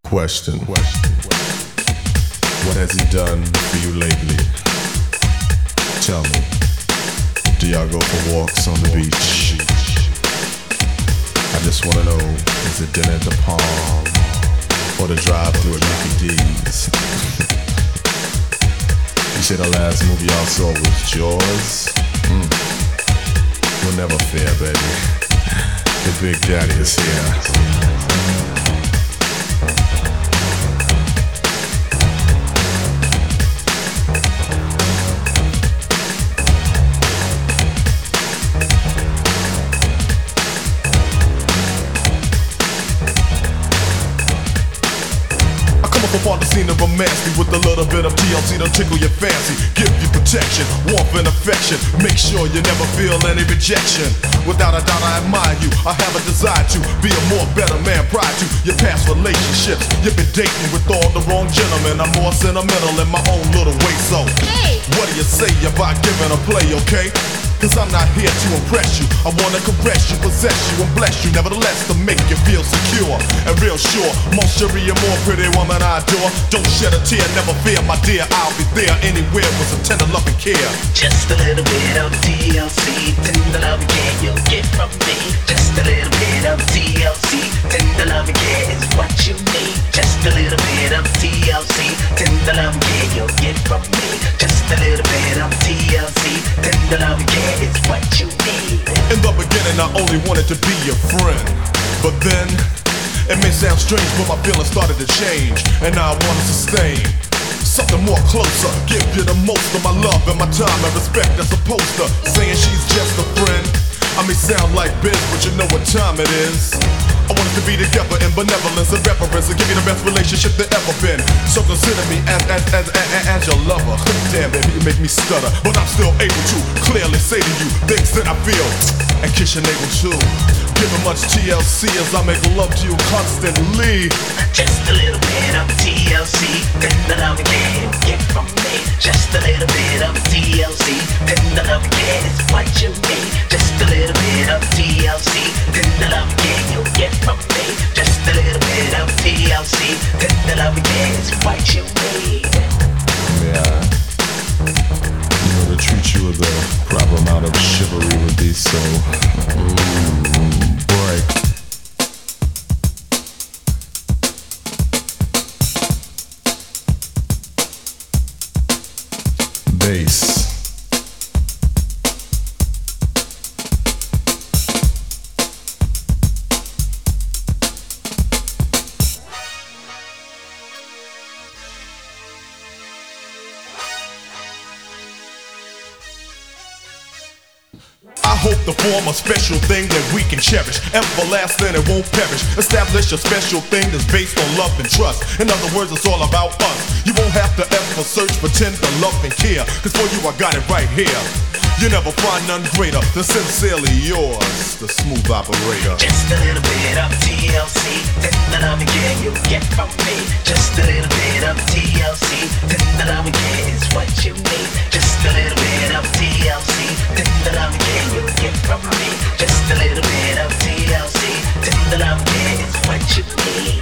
Question. What has he done for you lately? Tell me. Do y'all go for walks on the beach? I just wanna know, is it dinner at the Palm or the drive-thru at Mickey D's? You say the last movie y'all saw was Jaws? We'll never fear, baby. The Big Daddy is here. On the scene of romance with a little bit of TLC to tickle your fancy, give you protection, warmth and affection. Make sure you never feel any rejection. Without a doubt, I admire you. I have a desire to be a more better man prior to your past relationships. You've been dating with all the wrong gentlemen. I'm more sentimental in my own little way. So, hey, what do you say about giving a play, okay? Cause I'm not here to impress you. I wanna caress you, possess you, and bless you. Nevertheless, to make you feel secure and real sure. Most cheery and more pretty woman I adore. Don't shed a tear, never fear, my dear. I'll be there anywhere with some tender love and care. Just a little bit of TLC, tender love and care you'll get from me. Just a little bit of TLC, tender love and care is what you need. Just a little bit of TLC, tender love and care you'll get from me. Just a little bit of TLC, tender love and care. It's what you need. In the beginning, I only wanted to be your friend. But then, it may sound strange, but my feelings started to change. And now I want to sustain something more closer. Give you the most of my love and my time and respect as opposed to saying she's just a friend. I may sound like Biz, but you know what time it is. I want us to be together in benevolence and reverence and give you the best relationship there ever been. So consider me as your lover. Damn, baby, you make me stutter, but I'm still able to clearly say to you things that I feel and kiss your navel too. Giving much TLC as I make love to you constantly. Just a little bit of TLC, then the love again get from me. Just a little bit of TLC, then the love again is what you need. Just a little bit of TLC, then the love again you'll get from me. Just a little bit of TLC, then the love again is what you need. Yeah, you know, to treat you with the proper amount of chivalry would be so boy. Bass. I hope to form a special thing that we can cherish, everlasting and won't perish. Establish a special thing that's based on love and trust. In other words, it's all about us. You won't have to ever search for tender love and care, cause for you I got it right here. You never find none greater than sincerely yours, the smooth operator. Just a little bit of TLC, then the love again you'll get from me. Just a little bit of TLC, then the love again is what you need. Just a little bit of TLC, then the love again you'll get from me. Just a little bit of TLC, then the love again is what you need.